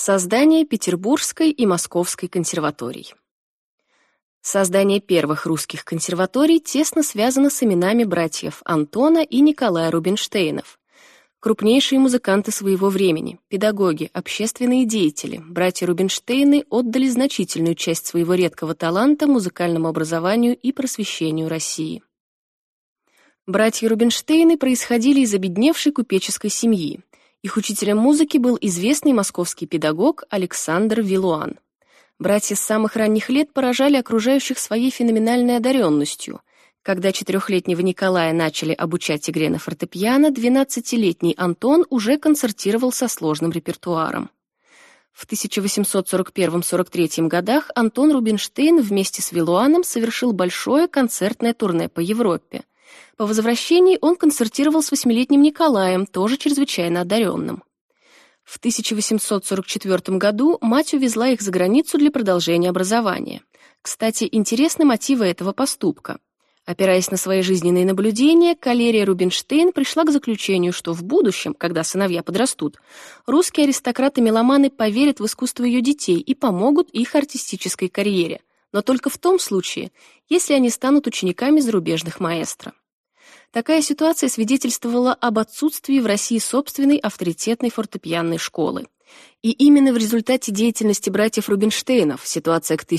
Создание Петербургской и Московской консерваторий. Создание первых русских консерваторий тесно связано с именами братьев Антона и Николая Рубинштейнов. Крупнейшие музыканты своего времени, педагоги, общественные деятели, братья Рубинштейны отдали значительную часть своего редкого таланта музыкальному образованию и просвещению России. Братья Рубинштейны происходили из обедневшей купеческой семьи. Их учителем музыки был известный московский педагог Александр Виллуан. Братья с самых ранних лет поражали окружающих своей феноменальной одаренностью. Когда 4-летнего Николая начали обучать игре на фортепиано, 12-летний Антон уже концертировал со сложным репертуаром. В 1841-43 годах Антон Рубинштейн вместе с Виллуаном совершил большое концертное турне по Европе. По возвращении он концертировал с 8-летним Николаем, тоже чрезвычайно одаренным. В 1844 году мать увезла их за границу для продолжения образования. Кстати, интересны мотивы этого поступка. Опираясь на свои жизненные наблюдения, Калерия Рубинштейн пришла к заключению, что в будущем, когда сыновья подрастут, русские аристократы-меломаны поверят в искусство ее детей и помогут их артистической карьере, но только в том случае, если они станут учениками зарубежных маэстро. Такая ситуация свидетельствовала об отсутствии в России собственной авторитетной фортепианной школы. И именно в результате деятельности братьев Рубинштейнов ситуация к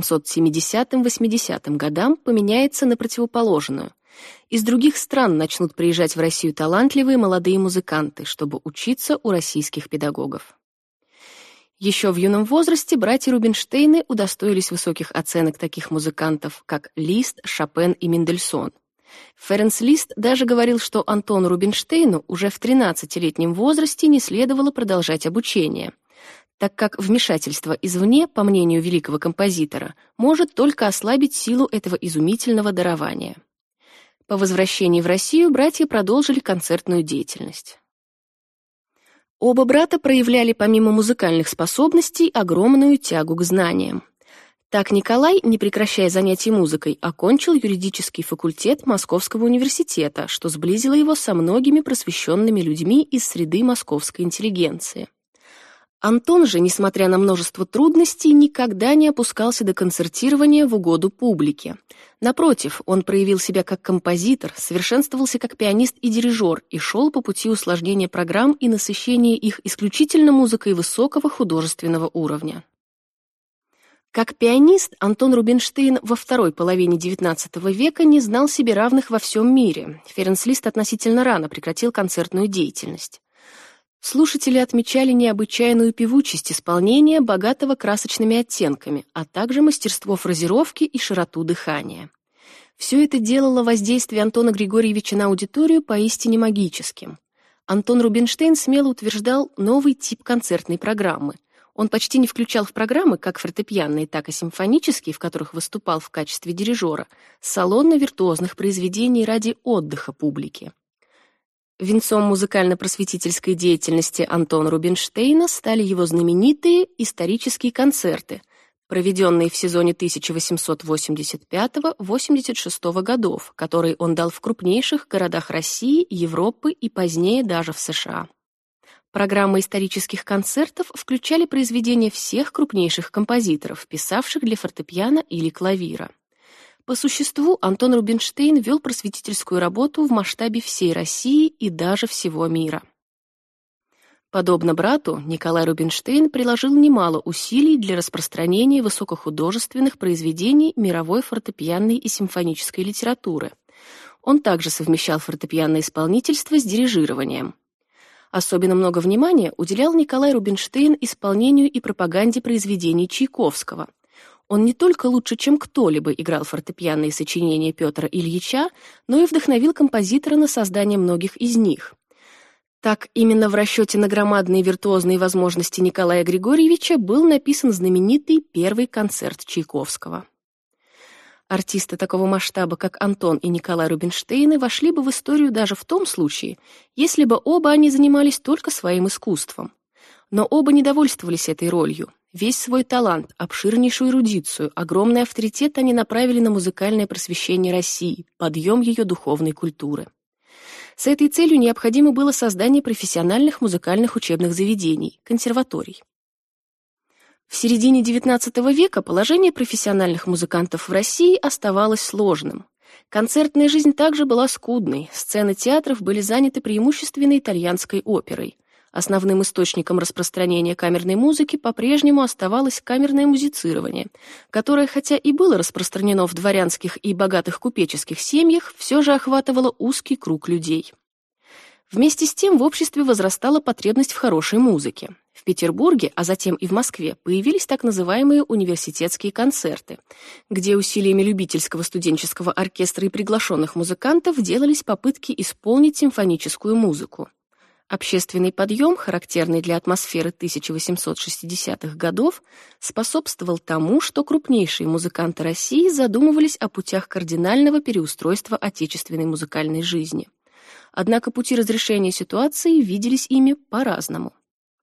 1870-80 годам поменяется на противоположную. Из других стран начнут приезжать в Россию талантливые молодые музыканты, чтобы учиться у российских педагогов. Еще в юном возрасте братья Рубинштейны удостоились высоких оценок таких музыкантов, как Лист, Шопен и Мендельсон. Ференц Лист даже говорил, что Антону Рубинштейну уже в 13-летнем возрасте не следовало продолжать обучение, так как вмешательство извне, по мнению великого композитора, может только ослабить силу этого изумительного дарования. По возвращении в Россию братья продолжили концертную деятельность. Оба брата проявляли помимо музыкальных способностей огромную тягу к знаниям. Так Николай, не прекращая занятий музыкой, окончил юридический факультет Московского университета, что сблизило его со многими просвещенными людьми из среды московской интеллигенции. Антон же, несмотря на множество трудностей, никогда не опускался до концертирования в угоду публике. Напротив, он проявил себя как композитор, совершенствовался как пианист и дирижер и шел по пути усложнения программ и насыщения их исключительно музыкой высокого художественного уровня. Как пианист Антон Рубинштейн во второй половине XIX века не знал себе равных во всем мире. Ференц Лист относительно рано прекратил концертную деятельность. Слушатели отмечали необычайную певучесть исполнения, богатого красочными оттенками, а также мастерство фразировки и широту дыхания. Все это делало воздействие Антона Григорьевича на аудиторию поистине магическим. Антон Рубинштейн смело утверждал новый тип концертной программы. Он почти не включал в программы, как фортепианные, так и симфонические, в которых выступал в качестве дирижера, салонно-виртуозных произведений ради отдыха публики. Венцом музыкально-просветительской деятельности Антона Рубинштейна стали его знаменитые исторические концерты, проведенные в сезоне 1885-86 годов, которые он дал в крупнейших городах России, Европы и позднее даже в США. Программы исторических концертов включали произведения всех крупнейших композиторов, писавших для фортепиано или клавира. По существу Антон Рубинштейн вел просветительскую работу в масштабе всей России и даже всего мира. Подобно брату, Николай Рубинштейн приложил немало усилий для распространения высокохудожественных произведений мировой фортепианной и симфонической литературы. Он также совмещал фортепианное исполнительство с дирижированием. Особенно много внимания уделял Николай Рубинштейн исполнению и пропаганде произведений Чайковского. Он не только лучше, чем кто-либо играл фортепианные сочинения Петра Ильича, но и вдохновил композитора на создание многих из них. Так, именно в расчете на громадные виртуозные возможности Николая Григорьевича был написан знаменитый первый концерт Чайковского. Артисты такого масштаба, как Антон и Николай Рубинштейны, вошли бы в историю даже в том случае, если бы оба они занимались только своим искусством. Но оба не довольствовались этой ролью. Весь свой талант, обширнейшую эрудицию, огромный авторитет они направили на музыкальное просвещение России, подъем ее духовной культуры. С этой целью необходимо было создание профессиональных музыкальных учебных заведений, консерваторий. В середине XIX века положение профессиональных музыкантов в России оставалось сложным. Концертная жизнь также была скудной, сцены театров были заняты преимущественно итальянской оперой. Основным источником распространения камерной музыки по-прежнему оставалось камерное музицирование, которое, хотя и было распространено в дворянских и богатых купеческих семьях, все же охватывало узкий круг людей. Вместе с тем в обществе возрастала потребность в хорошей музыке. В Петербурге, а затем и в Москве, появились так называемые университетские концерты, где усилиями любительского студенческого оркестра и приглашенных музыкантов делались попытки исполнить симфоническую музыку. Общественный подъем, характерный для атмосферы 1860-х годов, способствовал тому, что крупнейшие музыканты России задумывались о путях кардинального переустройства отечественной музыкальной жизни. Однако пути разрешения ситуации виделись ими по-разному.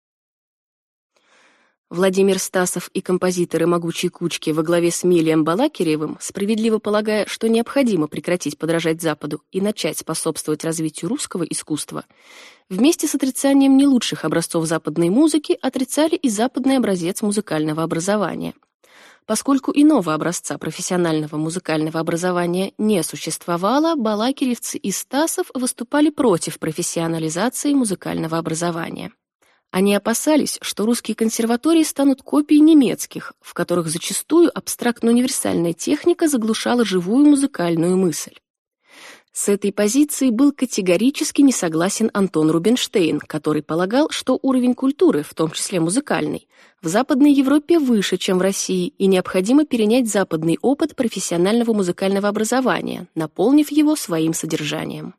Владимир Стасов и композиторы «Могучей кучки» во главе с Милием Балакиревым, справедливо полагая, что необходимо прекратить подражать Западу и начать способствовать развитию русского искусства, вместе с отрицанием не лучших образцов западной музыки отрицали и западный образец музыкального образования. Поскольку иного образца профессионального музыкального образования не существовало, балакиревцы и Стасов выступали против профессионализации музыкального образования. Они опасались, что русские консерватории станут копией немецких, в которых зачастую абстрактно-универсальная техника заглушала живую музыкальную мысль. С этой позицией был категорически не согласен Антон Рубинштейн, который полагал, что уровень культуры, в том числе музыкальный, в Западной Европе выше, чем в России, и необходимо перенять западный опыт профессионального музыкального образования, наполнив его своим содержанием.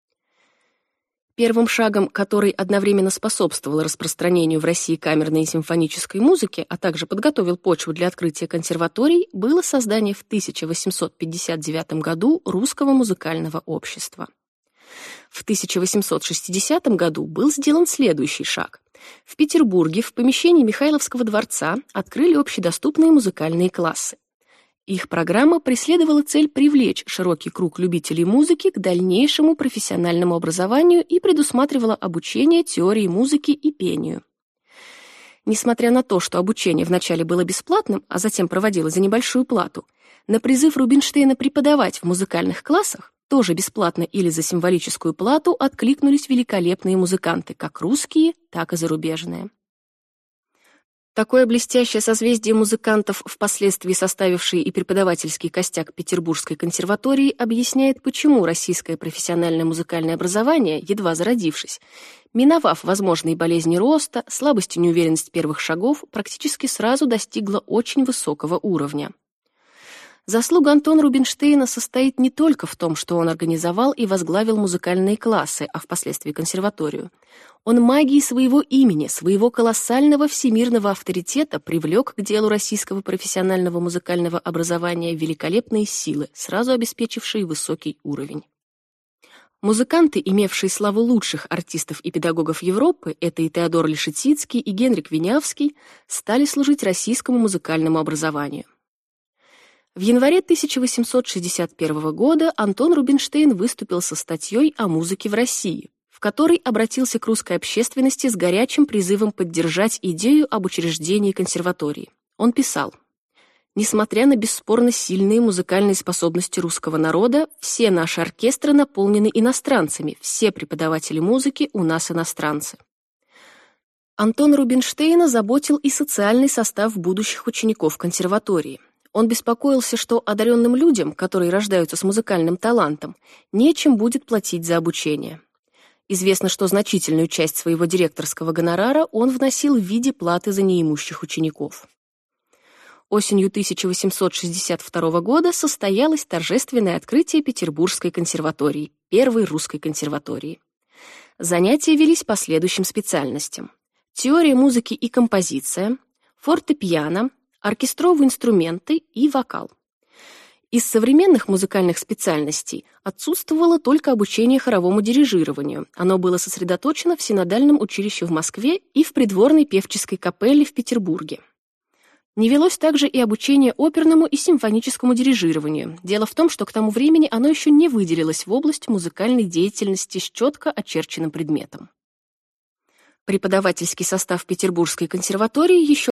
Первым шагом, который одновременно способствовал распространению в России камерной и симфонической музыки, а также подготовил почву для открытия консерваторий, было создание в 1859 году Русского музыкального общества. В 1860 году был сделан следующий шаг. В Петербурге в помещении Михайловского дворца открыли общедоступные музыкальные классы. Их программа преследовала цель привлечь широкий круг любителей музыки к дальнейшему профессиональному образованию и предусматривала обучение теории музыки и пению. Несмотря на то, что обучение вначале было бесплатным, а затем проводилось за небольшую плату, на призыв Рубинштейна преподавать в музыкальных классах, тоже бесплатно или за символическую плату, откликнулись великолепные музыканты, как русские, так и зарубежные. Такое блестящее созвездие музыкантов, впоследствии составившие и преподавательский костяк Петербургской консерватории, объясняет, почему российское профессиональное музыкальное образование, едва зародившись, миновав возможные болезни роста, слабость и неуверенность первых шагов, практически сразу достигло очень высокого уровня. Заслуга Антона Рубинштейна состоит не только в том, что он организовал и возглавил музыкальные классы, а впоследствии консерваторию. Он магией своего имени, своего колоссального всемирного авторитета привлек к делу российского профессионального музыкального образования великолепные силы, сразу обеспечившие высокий уровень. Музыканты, имевшие славу лучших артистов и педагогов Европы, это и Теодор Лишетицкий, и Генрик Винявский, стали служить российскому музыкальному образованию. В январе 1861 года Антон Рубинштейн выступил со статьей о музыке в России, в которой обратился к русской общественности с горячим призывом поддержать идею об учреждении консерватории. Он писал: «Несмотря на бесспорно сильные музыкальные способности русского народа, все наши оркестры наполнены иностранцами, все преподаватели музыки у нас иностранцы». Антона Рубинштейна заботил и социальный состав будущих учеников консерватории. Он беспокоился, что одаренным людям, которые рождаются с музыкальным талантом, нечем будет платить за обучение. Известно, что значительную часть своего директорского гонорара он вносил в виде платы за неимущих учеников. Осенью 1862 года состоялось торжественное открытие Петербургской консерватории, первой русской консерватории. Занятия велись по следующим специальностям: теория музыки и композиция, фортепиано, оркестровые инструменты и вокал. Из современных музыкальных специальностей отсутствовало только обучение хоровому дирижированию. Оно было сосредоточено в Синодальном училище в Москве и в придворной певческой капелле в Петербурге. Не велось также и обучение оперному и симфоническому дирижированию. Дело в том, что к тому времени оно еще не выделилось в область музыкальной деятельности с четко очерченным предметом. Преподавательский состав Петербургской консерватории еще